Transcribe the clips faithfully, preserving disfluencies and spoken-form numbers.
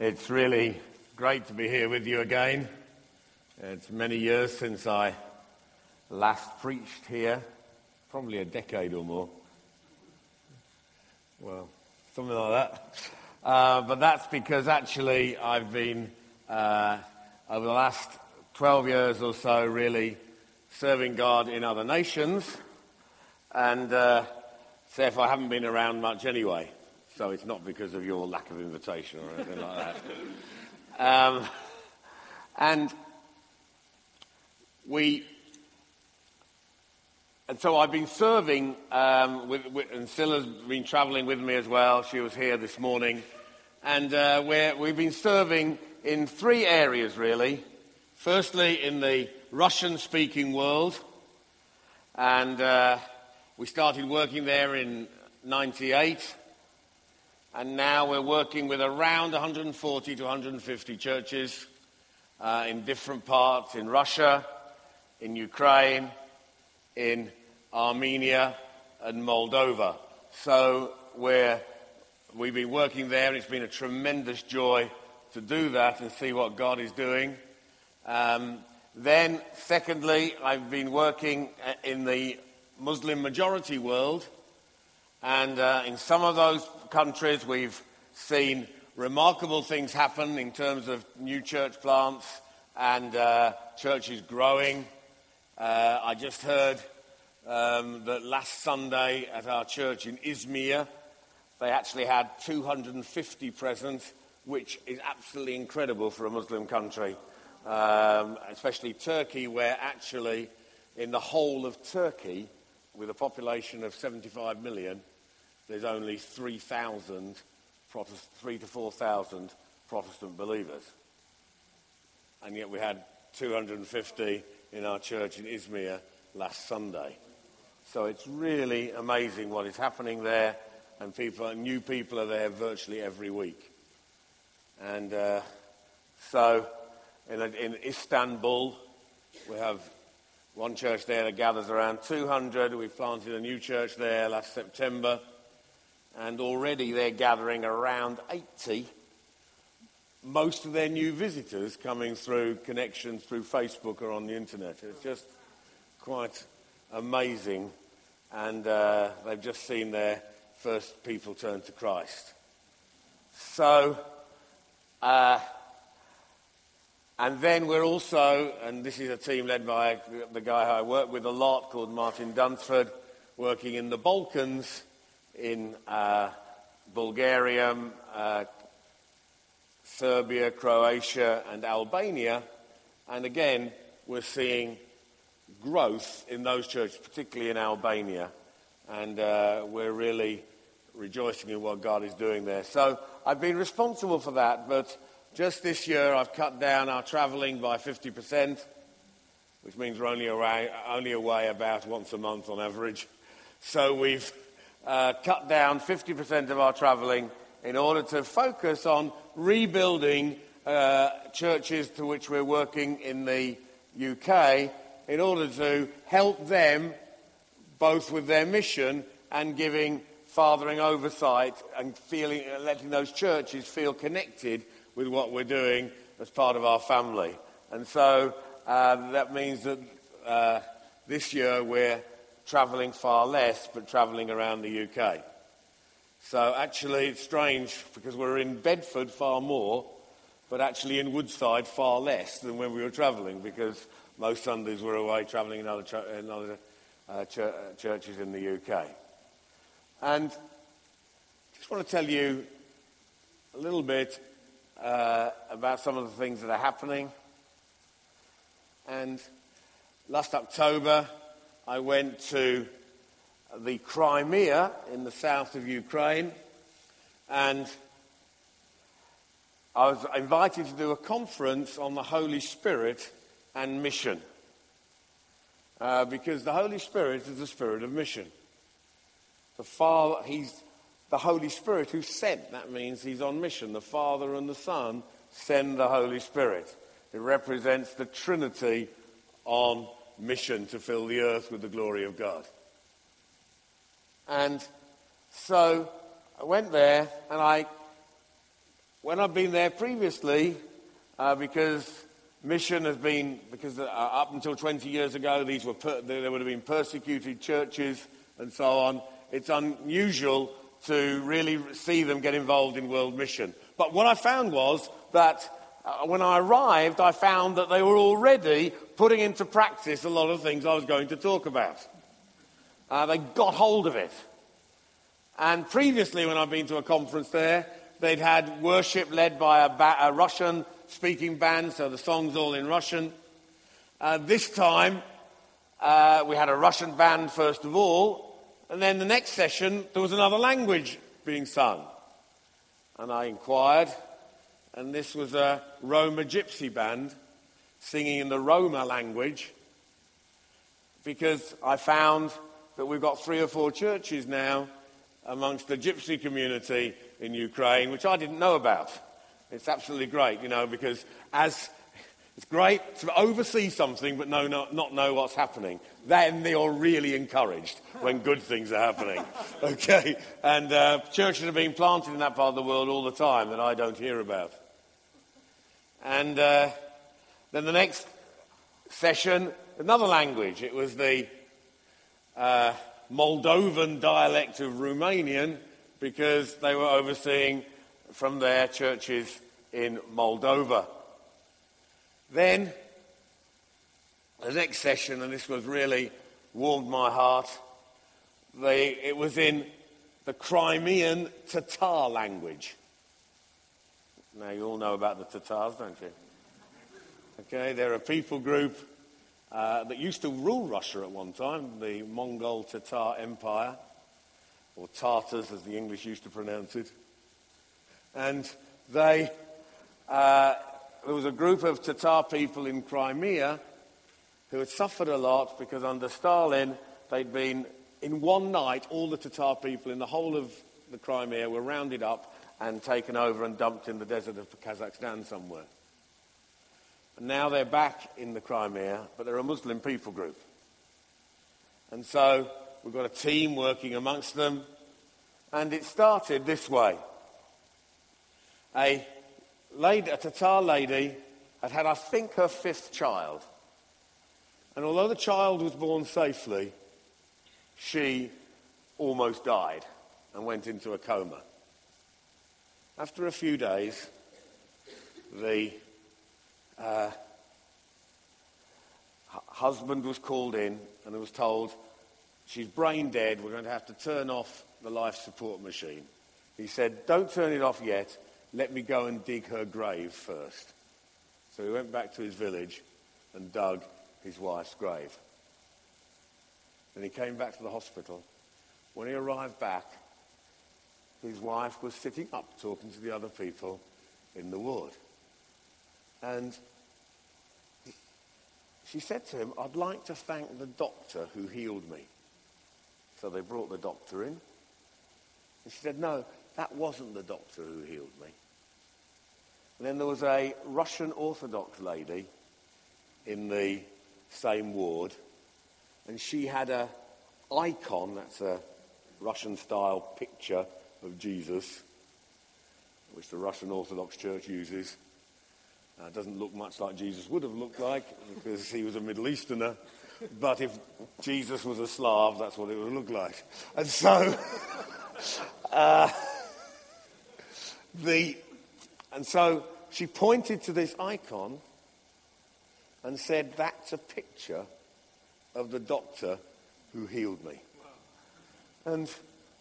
It's really great to be here with you again. It's many years since I last preached here, probably a decade or more. Well, something like that. Uh, but that's because actually I've been, uh, over the last twelve years or so, really serving God in other nations. And uh, therefore I haven't been around much anyway. So it's not because of your lack of invitation or anything like that. Um, and we, and so I've been serving, um, with, with, and Scylla's been travelling with me as well. She was here this morning. And uh, we're, we've been serving in three areas, really. Firstly, in the Russian-speaking world. And uh, we started working there in ninety-eight. And now we're working with around one hundred forty to one hundred fifty churches uh, in different parts, in Russia, in Ukraine, in Armenia and Moldova. So we're, we've been working there. It's been a tremendous joy to do that and see what God is doing. Um, then, secondly, I've been working in the Muslim majority world. And uh, in some of those countries, we've seen remarkable things happen in terms of new church plants and uh, churches growing. Uh, I just heard um, that last Sunday at our church in Izmir, they actually had two hundred fifty present, which is absolutely incredible for a Muslim country, um, especially Turkey, where actually in the whole of Turkey, with a population of seventy-five million, there's only three thousand, Protest- three to four thousand Protestant believers. And yet we had two hundred fifty in our church in Izmir last Sunday. So it's really amazing what is happening there, and people, new people are there virtually every week. And uh, so in, in Istanbul, we have one church there that gathers around two hundred. We planted a new church there last September. And already they're gathering around eighty. Most of their new visitors coming through connections through Facebook or on the internet. It's just quite amazing. And uh, they've just seen their first people turn to Christ. So, uh, and then we're also, and this is a team led by the guy who I work with a lot called Martin Dunsford, working in the Balkans, in uh, Bulgaria, uh, Serbia, Croatia and Albania. And again, we're seeing growth in those churches, particularly in Albania. And uh, we're really rejoicing in what God is doing there. So I've been responsible for that, but just this year I've cut down our travelling by fifty percent, which means we're only away, only away about once a month on average. So we've Uh, cut down fifty percent of our travelling in order to focus on rebuilding uh, churches to which we're working in the U K in order to help them both with their mission and giving fathering oversight and feeling, letting those churches feel connected with what we're doing as part of our family. And so uh, that means that uh, this year we're travelling far less, but travelling around the U K. So actually it's strange because we're in Bedford far more, but actually in Woodside far less than when we were travelling, because most Sundays we're away travelling in other, ch- in other uh, ch- churches in the U K. And I just want to tell you a little bit uh, about some of the things that are happening. And last October I went to the Crimea in the south of Ukraine, and I was invited to do a conference on the Holy Spirit and mission. Uh, because the Holy Spirit is the spirit of mission. The Father, he's the Holy Spirit who sent. That means he's on mission. The Father and the Son send the Holy Spirit. It represents the Trinity on mission to fill the earth with the glory of God. And so I went there and I when I've been there previously, uh, because mission has been, because uh, up until twenty years ago, these were per, there would have been persecuted churches and so on. It's unusual to really see them get involved in world mission. But what I found was that uh, when I arrived, I found that they were already putting into practice a lot of things I was going to talk about. Uh, they got hold of it. And previously, when I've been to a conference there, they'd had worship led by a, ba- a Russian-speaking band, so the song's all in Russian. Uh, this time, uh, we had a Russian band first of all, and then the next session, there was another language being sung. And I inquired, and this was a Roma gypsy band singing in the Roma language, because I found that we've got three or four churches now amongst the gypsy community in Ukraine, which I didn't know about. It's absolutely great, you know, because as it's great to oversee something but no, no, not know what's happening. Then you're really encouraged when good things are happening. Okay, and uh, churches are being planted in that part of the world all the time that I don't hear about. And uh, then the next session, another language. It was the uh, Moldovan dialect of Romanian, because they were overseeing from their churches in Moldova. Then, the next session, and this was really warmed my heart, they, it was in the Crimean Tatar language. Now, you all know about the Tatars, don't you? Okay, they're a people group uh, that used to rule Russia at one time, the Mongol Tatar Empire, or Tartars, as the English used to pronounce it. And they... Uh, There was a group of Tatar people in Crimea who had suffered a lot because under Stalin, they'd been, in one night, all the Tatar people in the whole of the Crimea were rounded up and taken over and dumped in the desert of Kazakhstan somewhere. And now they're back in the Crimea, but they're a Muslim people group. And so we've got a team working amongst them, and it started this way. A Lady, a Tatar lady had had, I think, her fifth child. And although the child was born safely, she almost died and went into a coma. After a few days, the uh, husband was called in and was told, she's brain dead, we're going to have to turn off the life support machine. He said, don't turn it off yet. Let me go and dig her grave first. So he went back to his village and dug his wife's grave. Then he came back to the hospital. When he arrived back, his wife was sitting up talking to the other people in the ward. And she said to him, I'd like to thank the doctor who healed me. So they brought the doctor in. And she said, no, that wasn't the doctor who healed me. And then there was a Russian Orthodox lady in the same ward, and she had a icon, that's a Russian-style picture of Jesus, which the Russian Orthodox Church uses. Uh, it doesn't look much like Jesus would have looked like, because he was a Middle Easterner, but if Jesus was a Slav, that's what it would look like. And so... uh, The, and so she pointed to this icon and said, that's a picture of the doctor who healed me. Wow. And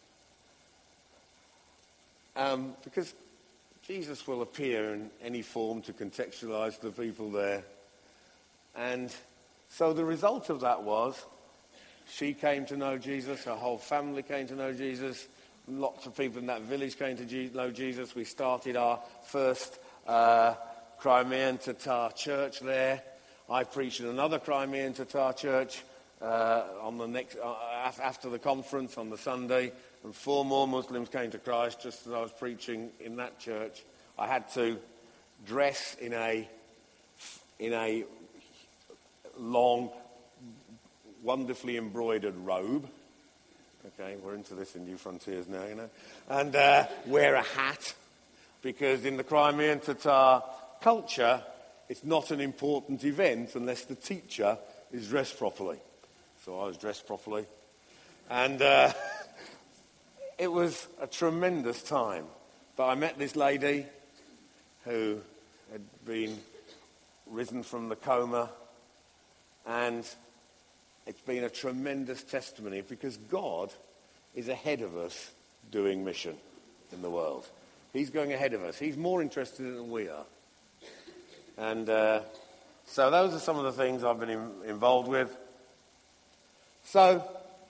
um, because Jesus will appear in any form to contextualize the people there. And so the result of that was she came to know Jesus, her whole family came to know Jesus. Lots of people in that village came to know Jesus. We started our first uh, Crimean Tatar church there. I preached in another Crimean Tatar church uh, on the next uh, after the conference on the Sunday, and four more Muslims came to Christ just as I was preaching in that church. I had to dress in a in a long, wonderfully embroidered robe. Okay, we're into this in New Frontiers now, you know. And uh, wear a hat. because in the Crimean Tatar culture, it's not an important event unless the teacher is dressed properly. So I was dressed properly. And uh, it was a tremendous time. But I met this lady who had been risen from the coma, and it's been a tremendous testimony because God is ahead of us doing mission in the world. He's going ahead of us. He's more interested in it than we are. And uh, so those are some of the things I've been in, involved with. So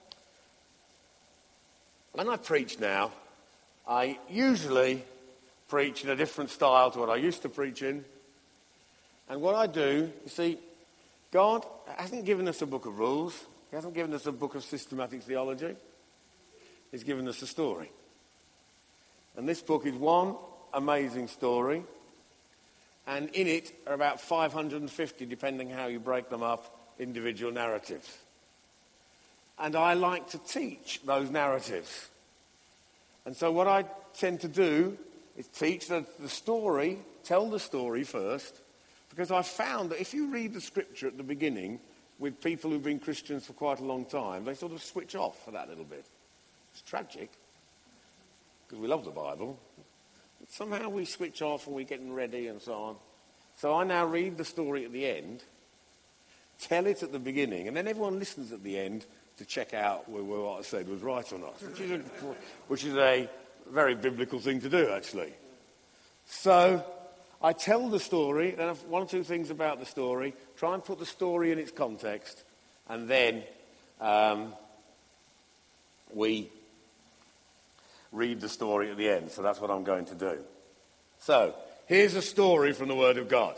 when I preach now, I usually preach in a different style to what I used to preach in. And what I do, you see, God hasn't given us a book of rules. He hasn't given us a book of systematic theology. He's given us a story. And this book is one amazing story. And in it are about five hundred fifty, depending how you break them up, individual narratives. And I like to teach those narratives. And so what I tend to do is teach the, the story, tell the story first, because I found that if you read the scripture at the beginning with people who've been Christians for quite a long time, they sort of switch off for that little bit. It's tragic, because we love the Bible. But somehow we switch off and we're getting ready and so on. So I now read the story at the end, tell it at the beginning, and then everyone listens at the end to check out whether what I said was right or not, which is a, which is a very biblical thing to do, actually. So I tell the story, then have one or two things about the story, try and put the story in its context, and then um, we read the story at the end. So that's what I'm going to do. So here's a story from the Word of God.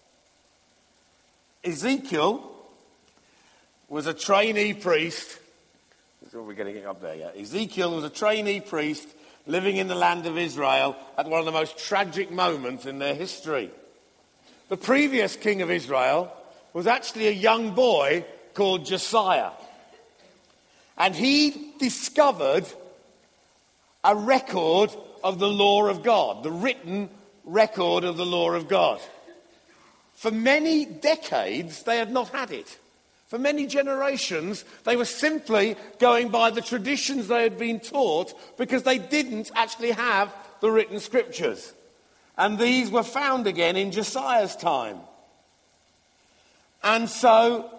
Ezekiel was a trainee priest. So we're getting it up there, yeah. Ezekiel was a trainee priest living in the land of Israel at one of the most tragic moments in their history. The previous king of Israel was actually a young boy called Josiah. And he discovered a record of the law of God, the written record of the law of God. For many decades, they had not had it. For many generations, they were simply going by the traditions they had been taught because they didn't actually have the written scriptures. And these were found again in Josiah's time. And so,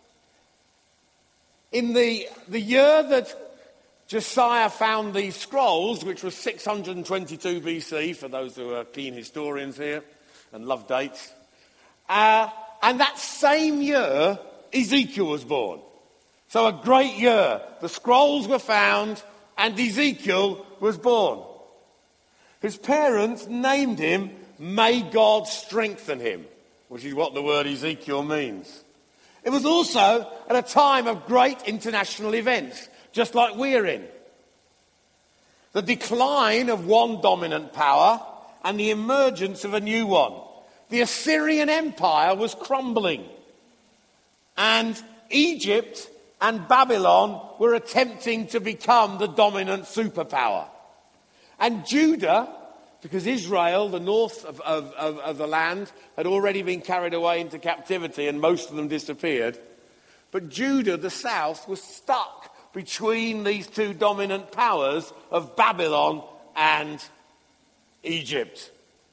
in the, the year that Josiah found these scrolls, which was six hundred twenty-two B C, for those who are keen historians here and love dates, uh, and that same year, Ezekiel was born. So a great year. The scrolls were found and Ezekiel was born. His parents named him, "May God Strengthen Him," which is what the word Ezekiel means. It was also at a time of great international events, just like we're in. The decline of one dominant power and the emergence of a new one. The Assyrian Empire was crumbling. And Egypt and Babylon were attempting to become the dominant superpower. And Judah, because Israel, the north of, of, of, of the land, had already been carried away into captivity and most of them disappeared. But Judah, the south, was stuck between these two dominant powers of Babylon and Egypt.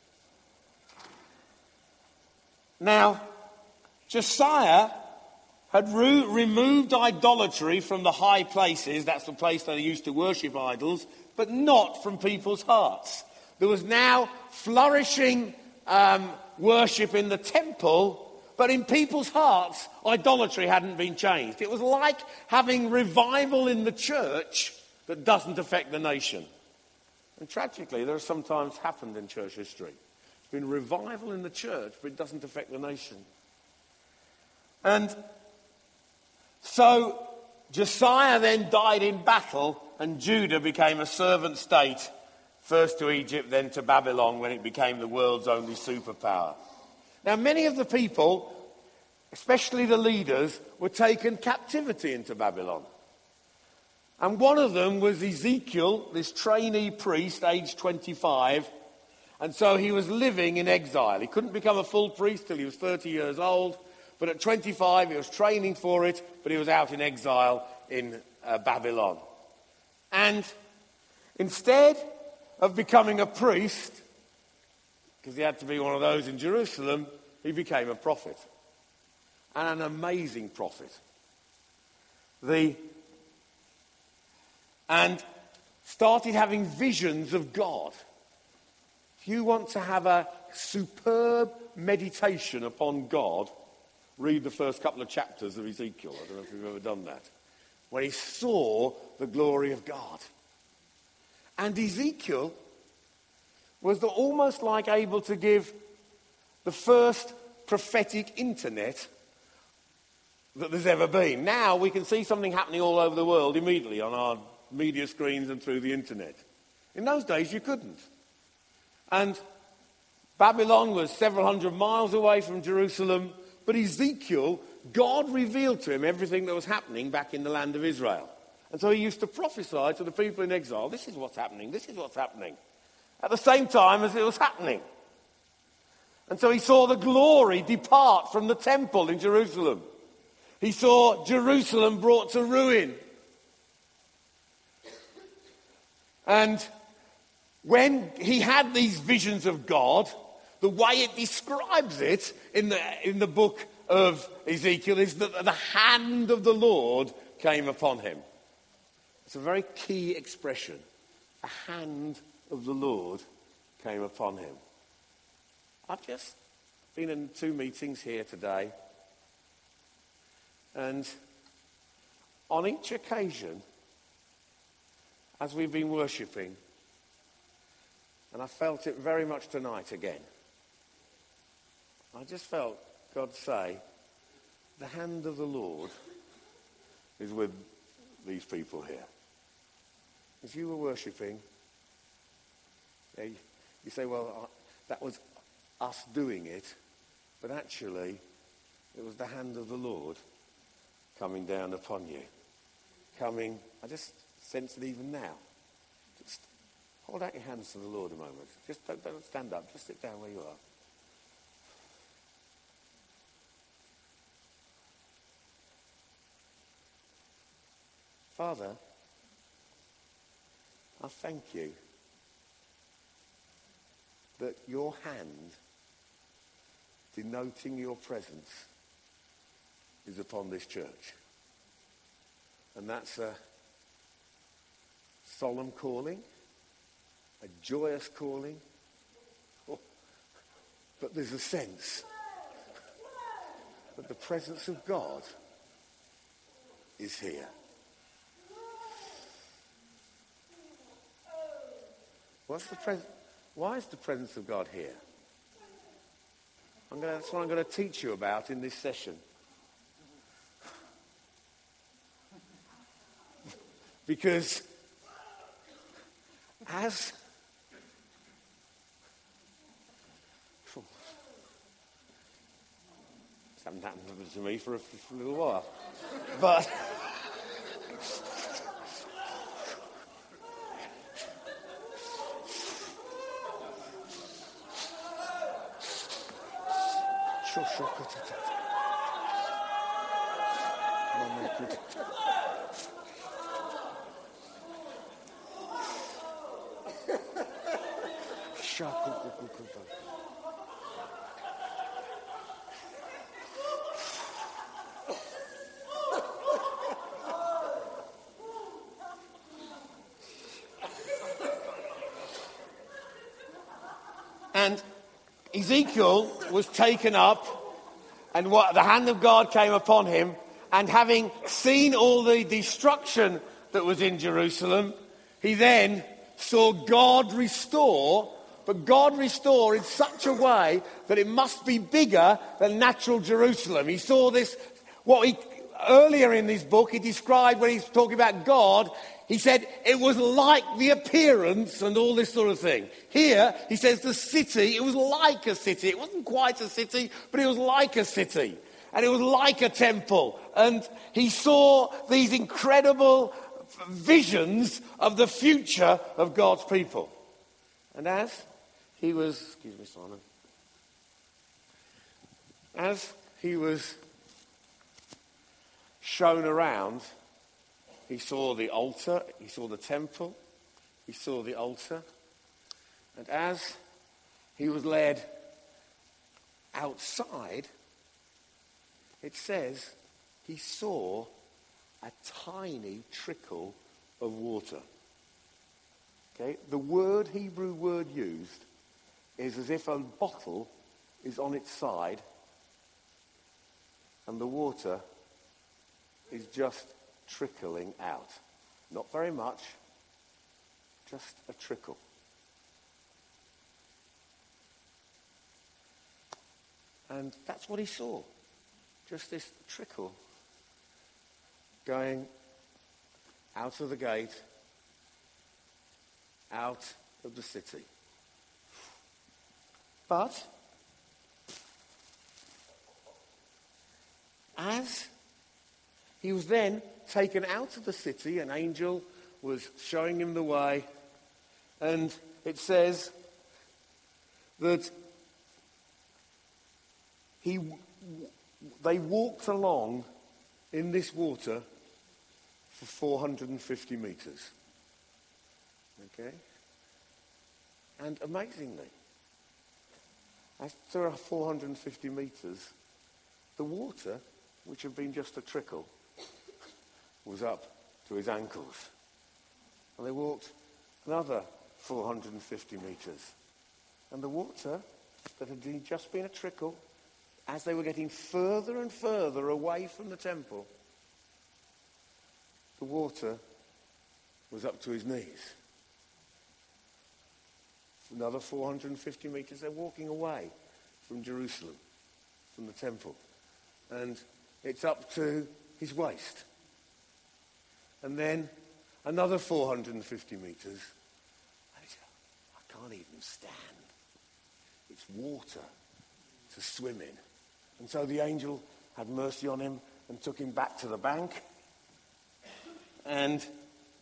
Now, Josiah had re- removed idolatry from the high places, that's the place they used to worship idols, but not from people's hearts. There was now flourishing um, worship in the temple, but in people's hearts, idolatry hadn't been changed. It was like having revival in the church that doesn't affect the nation. And tragically, there has sometimes happened in church history. There's been revival in the church, but it doesn't affect the nation. And so Josiah then died in battle, and Judah became a servant state, first to Egypt, then to Babylon, when it became the world's only superpower. Now, many of the people, especially the leaders, were taken captivity into Babylon. And one of them was Ezekiel, this trainee priest, aged twenty-five, And so he was living in exile. He couldn't become a full priest till he was thirty years old. But at twenty-five, he was training for it, but he was out in exile in uh, Babylon. And instead of becoming a priest, because he had to be one of those in Jerusalem, he became a prophet. And an amazing prophet. The, and started having visions of God. If you want to have a superb meditation upon God, read the first couple of chapters of Ezekiel. I don't know if you've ever done that. When he saw the glory of God. And Ezekiel was the, almost like able to give the first prophetic internet that there's ever been. Now we can see something happening all over the world immediately on our media screens and through the internet. In those days you couldn't. And Babylon was several hundred miles away from Jerusalem, but Ezekiel, God revealed to him everything that was happening back in the land of Israel. And so he used to prophesy to the people in exile, this is what's happening, this is what's happening, at the same time as it was happening. And so he saw the glory depart from the temple in Jerusalem. He saw Jerusalem brought to ruin. And when he had these visions of God, the way it describes it in the, in the book of Ezekiel is that the hand of the Lord came upon him. It's a very key expression. The hand of the Lord came upon him. I've just been in two meetings here today. And on each occasion, as we've been worshipping, and I felt it very much tonight again, I just felt God say, the hand of the Lord is with these people here. As you were worshipping, you say, well, that was us doing it, but actually it was the hand of the Lord coming down upon you. Coming, I just sense it even now. Just hold out your hands to the Lord a moment. Just don't, don't stand up, just sit down where you are. Father, I thank you that your hand, denoting your presence, is upon this church. And that's a solemn calling, a joyous calling. Oh, but there's a sense that the presence of God is here. What's the pres- Why is the presence of God here? I'm gonna, that's what I'm going to teach you about in this session. Because as this hasn't happened to me for a, for a little while, but and Ezekiel was taken up, and what, the hand of God came upon him, and having seen all the destruction that was in Jerusalem, he then saw God restore, but God restore in such a way that it must be bigger than natural Jerusalem. He saw this, what he, earlier in this book, he described when he's talking about God, he said it was like the appearance and all this sort of thing. Here, he says the city, it was like a city. It wasn't quite a city, but it was like a city. And it was like a temple. And he saw these incredible visions of the future of God's people. And as he was, excuse me, Simon, as he was shown around, he saw the altar, he saw the temple, he saw the altar, and as he was led outside, it says he saw a tiny trickle of water. Okay, the word, Hebrew word used, is as if a bottle is on its side and the water is just trickling out. Not very much, just a trickle. And that's what he saw. Just this trickle going out of the gate, out of the city. But as he was then taken out of the city, an angel was showing him the way, and it says that he, they walked along in this water for four hundred fifty meters. Okay? And amazingly, after four hundred fifty meters, the water, which had been just a trickle, was up to his ankles. And they walked another four hundred fifty meters. And the water that had just been a trickle, as they were getting further and further away from the temple, the water was up to his knees. Another four hundred fifty meters, they're walking away from Jerusalem, from the temple. And it's up to his waist. And then another four hundred fifty meters. And he said, I can't even stand. It's water to swim in. And so the angel had mercy on him and took him back to the bank. And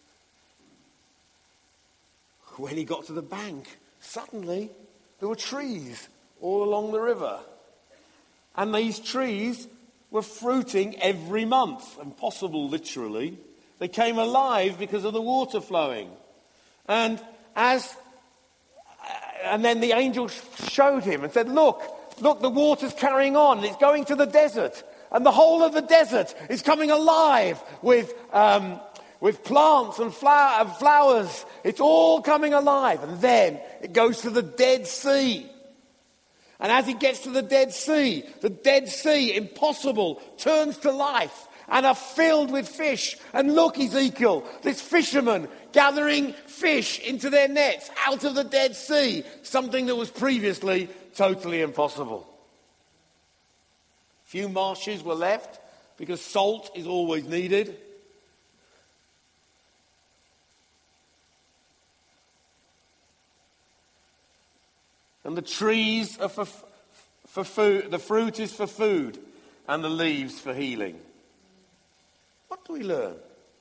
when he got to the bank, suddenly there were trees all along the river. And these trees were fruiting every month. Impossible, literally. They came alive because of the water flowing. And as, and then the angel showed him and said, look, look, the water's carrying on. It's going to the desert. And the whole of the desert is coming alive with, um, with plants and flower, flowers. It's all coming alive. And then it goes to the Dead Sea. And as it gets to the Dead Sea, the Dead Sea, impossible, turns to life and are filled with fish. And look, Ezekiel, this fisherman gathering fish into their nets out of the Dead Sea, something that was previously totally impossible. Few marshes were left because salt is always needed. And the trees are for, for food, the fruit is for food, and the leaves for healing. What do we learn?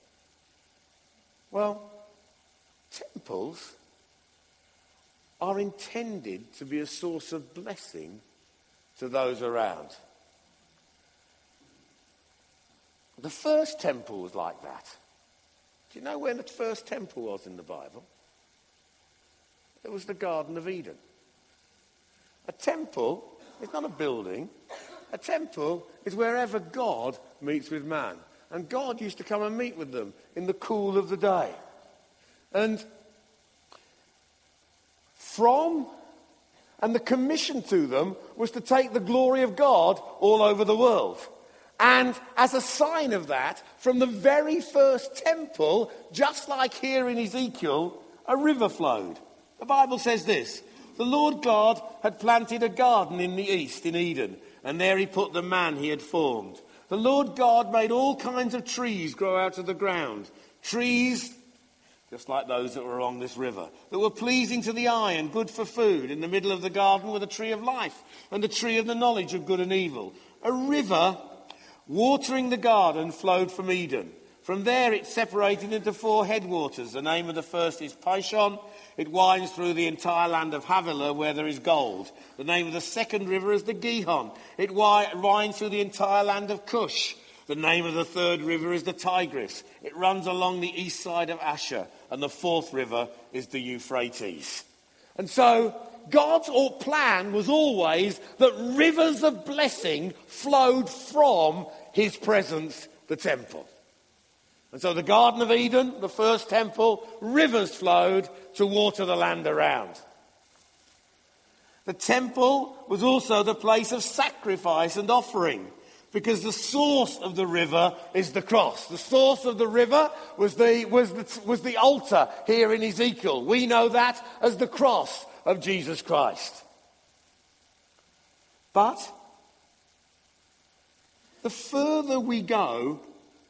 Well, temples are intended to be a source of blessing to those around. The first temple was like that. Do you know where the first temple was in the Bible? It was the Garden of Eden. A temple is not a building. A temple is wherever God meets with man. And God used to come and meet with them in the cool of the day. And from, and the commission to them was to take the glory of God all over the world. And as a sign of that, from the very first temple, just like here in Ezekiel, a river flowed. The Bible says this: the Lord God had planted a garden in the east, in Eden, and there he put the man he had formed. The Lord God made all kinds of trees grow out of the ground. Trees, just like those that were along this river, that were pleasing to the eye and good for food. In the middle of the garden were the tree of life and the tree of the knowledge of good and evil. A river watering the garden flowed from Eden. From there it's separated into four headwaters. The name of the first is Pishon. It winds through the entire land of Havilah where there is gold. The name of the second river is the Gihon. It winds through the entire land of Cush. The name of the third river is the Tigris. It runs along the east side of Asher. And the fourth river is the Euphrates. And so God's plan was always that rivers of blessing flowed from his presence, the temple. And so the Garden of Eden, the first temple, rivers flowed to water the land around. The temple was also the place of sacrifice and offering, because the source of the river is the cross. The source of the river was the, was the, was the altar here in Ezekiel. We know that as the cross of Jesus Christ. But the further we go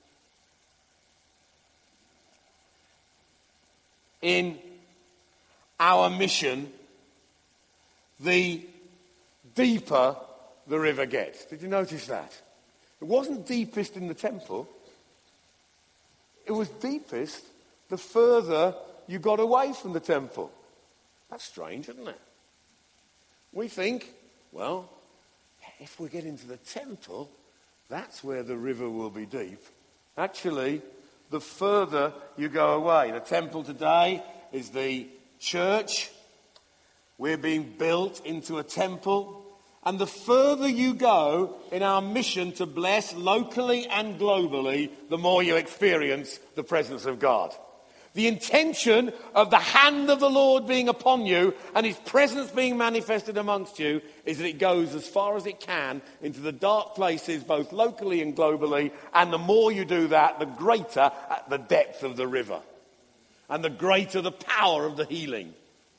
in our mission, the deeper the river gets. Did you notice that? It wasn't deepest in the temple. It was deepest the further you got away from the temple. That's strange, isn't it? We think, well, if we get into the temple, that's where the river will be deep. Actually, the further you go away. The temple today is the church. We're being built into a temple. And the further you go in our mission to bless locally and globally, the more you experience the presence of God. The intention of the hand of the Lord being upon you and his presence being manifested amongst you is that it goes as far as it can into the dark places, both locally and globally. And the more you do that, the greater the depth of the river and the greater the power of the healing.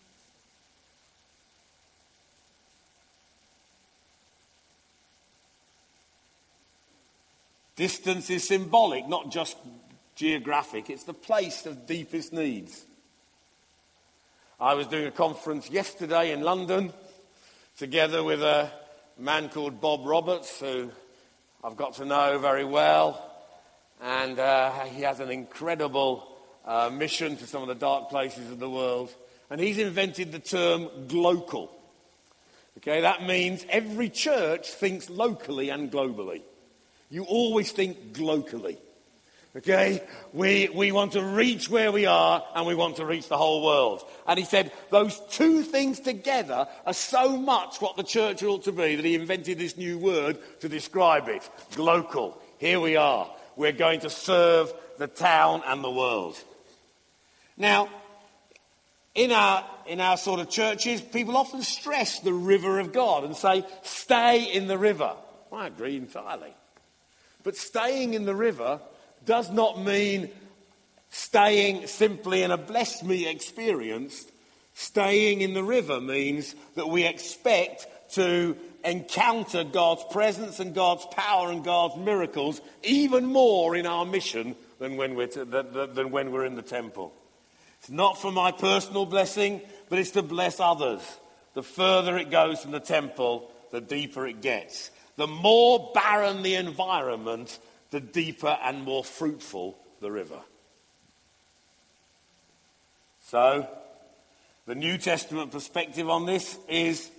Distance is symbolic, not just geographic. It's the place of deepest needs. I was doing a conference yesterday in London together with a man called Bob Roberts, who I've got to know very well. And uh, he has an incredible uh, mission to some of the dark places of the world. And he's invented the term glocal. Okay, that means every church thinks locally and globally. You always think globally. Okay? We, we want to reach where we are and we want to reach the whole world. And he said those two things together are so much what the church ought to be that he invented this new word to describe it. Glocal. Here we are. We're going to serve the town and the world. Now, in our, in our sort of churches, people often stress the river of God and say, stay in the river. I agree entirely. But staying in the river does not mean staying simply in a bless me experience. Staying in the river means that we expect to encounter God's presence and God's power and God's miracles even more in our mission than when we're, to, than, than when we're in the temple. It's not for my personal blessing, but it's to bless others. The further it goes from the temple, the deeper it gets. The more barren the environment, the deeper and more fruitful the river. So, the New Testament perspective on this is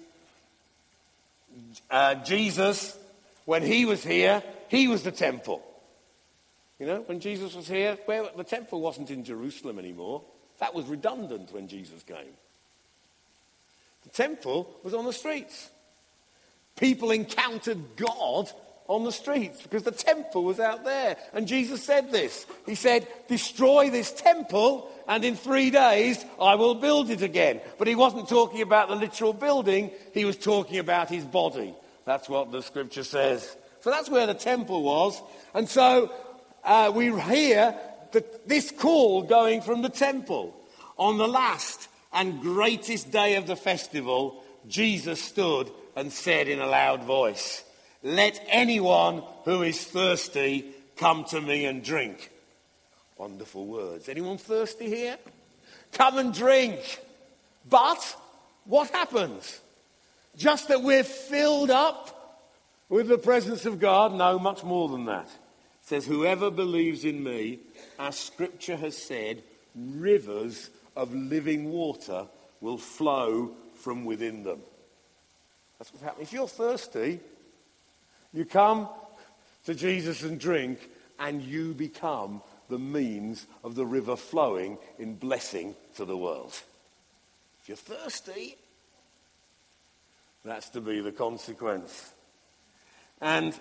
uh, Jesus, when he was here, he was the temple. You know, when Jesus was here, where the temple wasn't in Jerusalem anymore. That was redundant when Jesus came. The temple was on the streets. People encountered God on the streets because the temple was out there. And Jesus said this. He said, destroy this temple and in three days I will build it again. But he wasn't talking about the literal building. He was talking about his body. That's what the scripture says. So that's where the temple was. And so uh, we hear the, this call going from the temple. On the last and greatest day of the festival, Jesus stood and said in a loud voice, let anyone who is thirsty come to me and drink. Wonderful words. Anyone thirsty here? Come and drink. But what happens? Just that we're filled up with the presence of God? No, much more than that. says, whoever believes in me, as Scripture has said, rivers of living water will flow from within them. That's what's happening. If you're thirsty, you come to Jesus and drink, and you become the means of the river flowing in blessing to the world. If you're thirsty, that's to be the consequence. And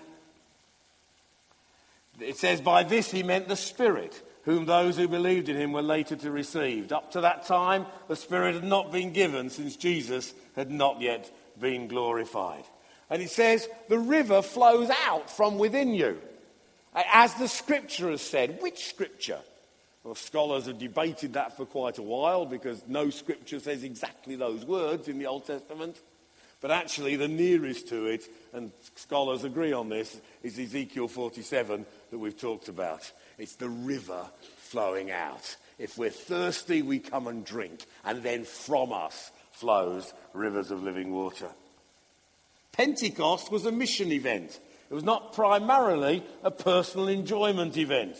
it says, by this he meant the Spirit, whom those who believed in him were later to receive. Up to that time, the Spirit had not been given, since Jesus had not yet been glorified. And it says, the river flows out from within you, as the Scripture has said. Which Scripture? Well, scholars have debated that for quite a while, because no Scripture says exactly those words in the Old Testament. But actually, the nearest to it, and scholars agree on this, is Ezekiel forty-seven that we've talked about. It's the river flowing out. If we're thirsty, we come and drink, and then from us flows rivers of living water. Pentecost was a mission event. It was not primarily a personal enjoyment event.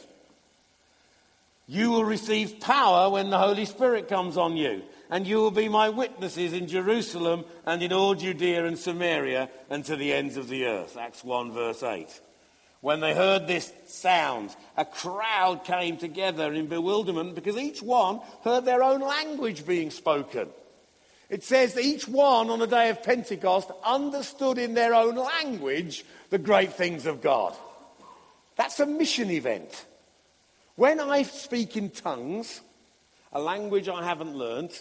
You will receive power when the Holy Spirit comes on you, and you will be my witnesses in Jerusalem and in all Judea and Samaria and to the ends of the earth. Acts one verse eight. When they heard this sound, a crowd came together in bewilderment, because each one heard their own language being spoken. It says that each one on the day of Pentecost understood in their own language the great things of God. That's a mission event. When I speak in tongues, a language I haven't learnt,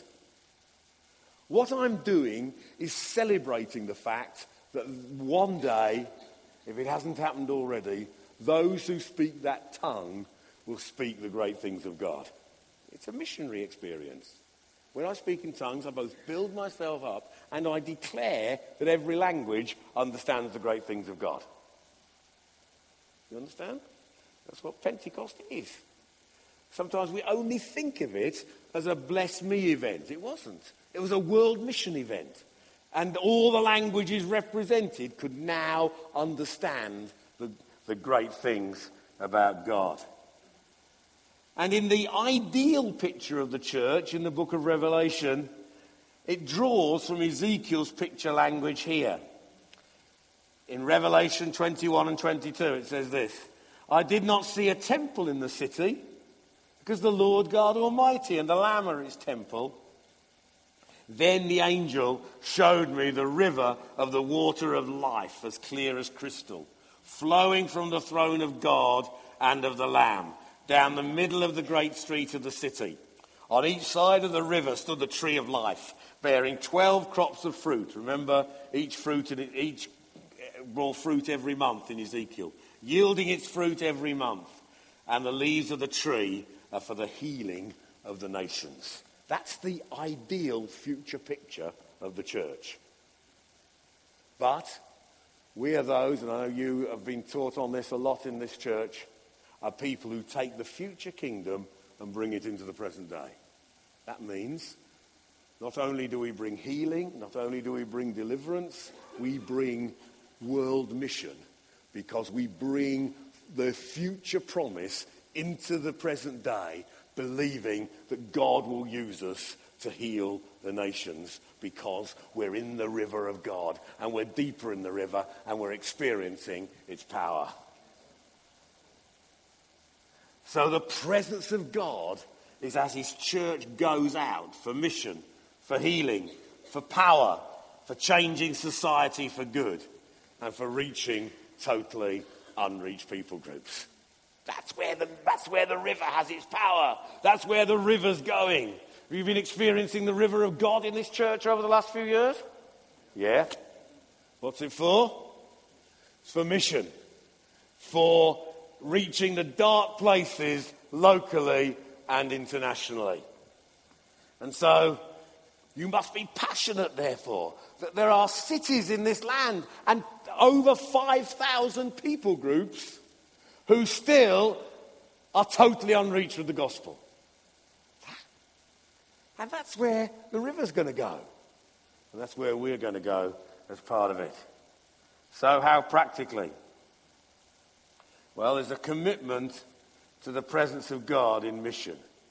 what I'm doing is celebrating the fact that one day, if it hasn't happened already, those who speak that tongue will speak the great things of God. It's a missionary experience. When I speak in tongues, I both build myself up and I declare that every language understands the great things of God. You understand? That's what Pentecost is. Sometimes we only think of it as a bless me event. It wasn't. It was a world mission event. And all the languages represented could now understand the, the great things about God. And in the ideal picture of the church in the book of Revelation, it draws from Ezekiel's picture language here. In Revelation twenty-one and twenty-two, it says this: I did not see a temple in the city, because the Lord God Almighty and the Lamb are his temple. Then the angel showed me the river of the water of life, as clear as crystal, flowing from the throne of God and of the Lamb, down the middle of the great street of the city. On each side of the river stood the tree of life, bearing twelve crops of fruit. Remember, each fruit and each brought fruit every month in Ezekiel, yielding its fruit every month. And the leaves of the tree are for the healing of the nations. That's the ideal future picture of the church. But we are those, and I know you have been taught on this a lot in this church, are people who take the future kingdom and bring it into the present day. That means not only do we bring healing, not only do we bring deliverance, we bring world mission, because we bring the future promise into the present day, believing that God will use us to heal the nations, because we're in the river of God and we're deeper in the river and we're experiencing its power. So the presence of God is as his church goes out for mission, for healing, for power, for changing society for good, and for reaching totally unreached people groups. That's where the, that's where the river has its power. That's where the river's going. Have you been experiencing the river of God in this church over the last few years? Yeah. What's it for? It's for mission. For reaching the dark places locally and internationally. And so you must be passionate, therefore, that there are cities in this land and over five thousand people groups who still are totally unreached with the gospel. And that's where the river's going to go. And that's where we're going to go as part of it. So how practically? Well, there's a commitment to the presence of God in mission.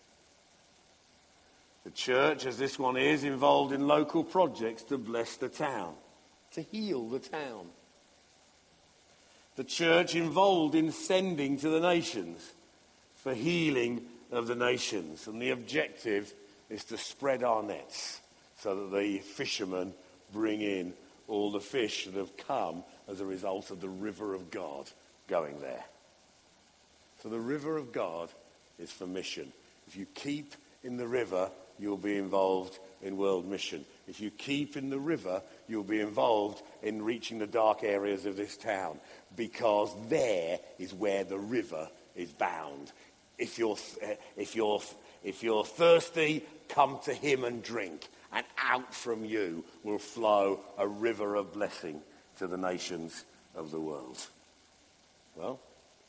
The church, as this one is, involved in local projects to bless the town, to heal the town. The church involved in sending to the nations for healing of the nations. And the objective is to spread our nets so that the fishermen bring in all the fish that have come as a result of the river of God going there. So the river of God is for mission. If you keep in the river, you'll be involved in world mission. If you keep in the river, you'll be involved in reaching the dark areas of this town, because there is where the river is bound. If you're, if you're, if you're thirsty, come to him and drink, and out from you will flow a river of blessing to the nations of the world. Well,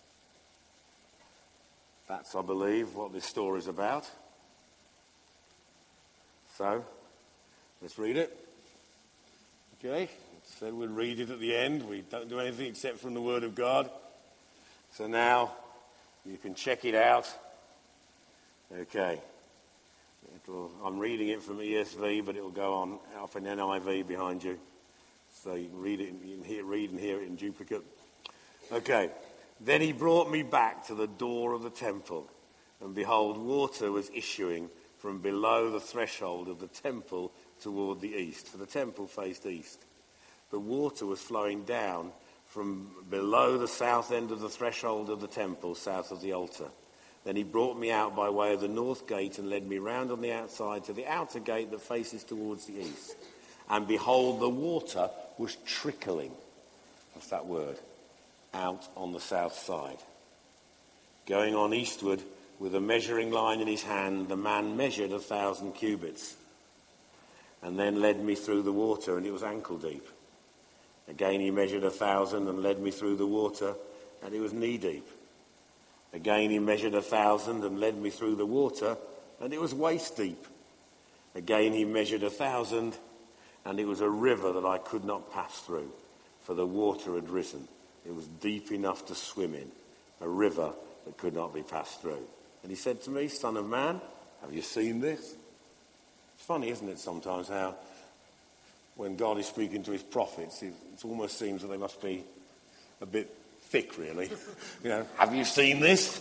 that's, I believe, what this story is about. So, let's read it. Okay, said we'll read it at the end. We don't do anything except from the Word of God. So now, you can check it out. Okay. It'll, I'm reading it from E S V, but it'll go on up in N I V behind you. So you can read it, you can hear, read and hear it in duplicate. Okay. Then he brought me back to the door of the temple, and behold, water was issuing from below the threshold of the temple toward the east, for the temple faced east. The water was flowing down from below the south end of the threshold of the temple, south of the altar. Then he brought me out by way of the north gate and led me round on the outside to the outer gate that faces towards the east. And behold, the water was trickling, what's that word, out on the south side. Going on eastward with a measuring line in his hand, the man measured a thousand cubits, and then led me through the water, and it was ankle deep. Again he measured a thousand and led me through the water, and it was knee deep. Again he measured a thousand and led me through the water, and it was waist deep. Again he measured a thousand, and it was a river that I could not pass through, for the water had risen. It was deep enough to swim in, a river that could not be passed through. And he said to me, Son of man, have you seen this? It's funny, isn't it, sometimes how when God is speaking to his prophets, it, it almost seems that they must be a bit thick, really. You know, have you seen this?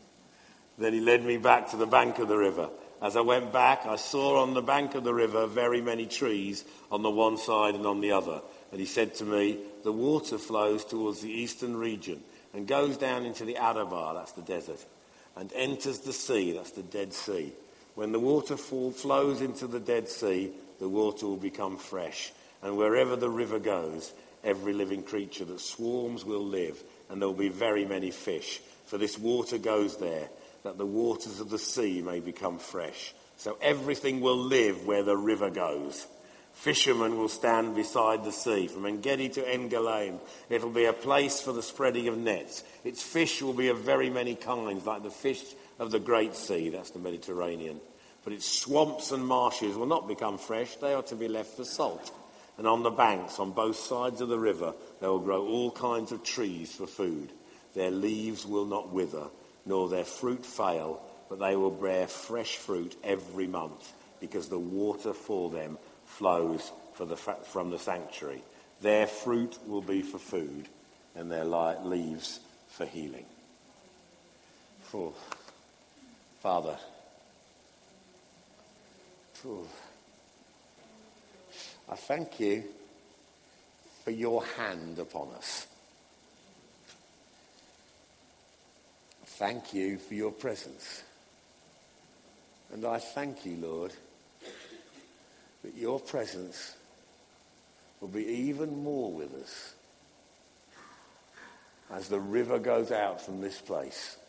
Then he led me back to the bank of the river. As I went back, I saw on the bank of the river very many trees on the one side and on the other. And he said to me, the water flows towards the eastern region and goes down into the Adabar, that's the desert, and enters the sea, that's the Dead Sea. When the water fall, flows into the Dead Sea, the water will become fresh. And wherever the river goes, every living creature that swarms will live, and there will be very many fish. For this water goes there, that the waters of the sea may become fresh. So everything will live where the river goes. Fishermen will stand beside the sea, from En-gedi to En-Galaim. It'll be a place for the spreading of nets. Its fish will be of very many kinds, like the fish of the Great Sea, that's the Mediterranean. But its swamps and marshes will not become fresh, they are to be left for salt. And on the banks, on both sides of the river, there will grow all kinds of trees for food. Their leaves will not wither, nor their fruit fail, but they will bear fresh fruit every month, because the water for them flows for the, from the sanctuary. Their fruit will be for food, and their leaves for healing. Oh, Father, oh, I thank you for your hand upon us. Thank you for your presence. And I thank you, Lord, that your presence will be even more with us as the river goes out from this place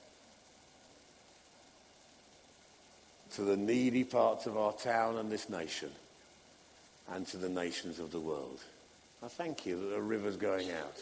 to the needy parts of our town and this nation and to the nations of the world. I thank you that the river's going out.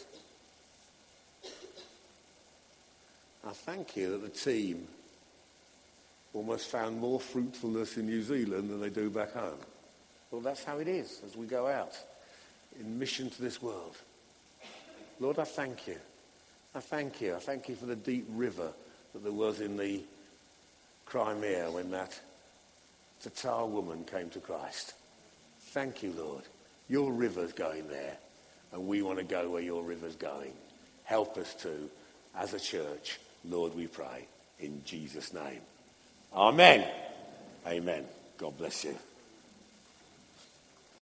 I thank you that the team almost found more fruitfulness in New Zealand than they do back home. Well, that's how it is as we go out in mission to this world. Lord, I thank you I thank you. I thank you for the deep river that there was in the Crimea when that Tatar woman came to Christ. Thank you, Lord. Your river's going there, and we want to go where your river's going. Help us to, as a church, Lord, we pray, in Jesus' name. Amen. Amen. God bless you.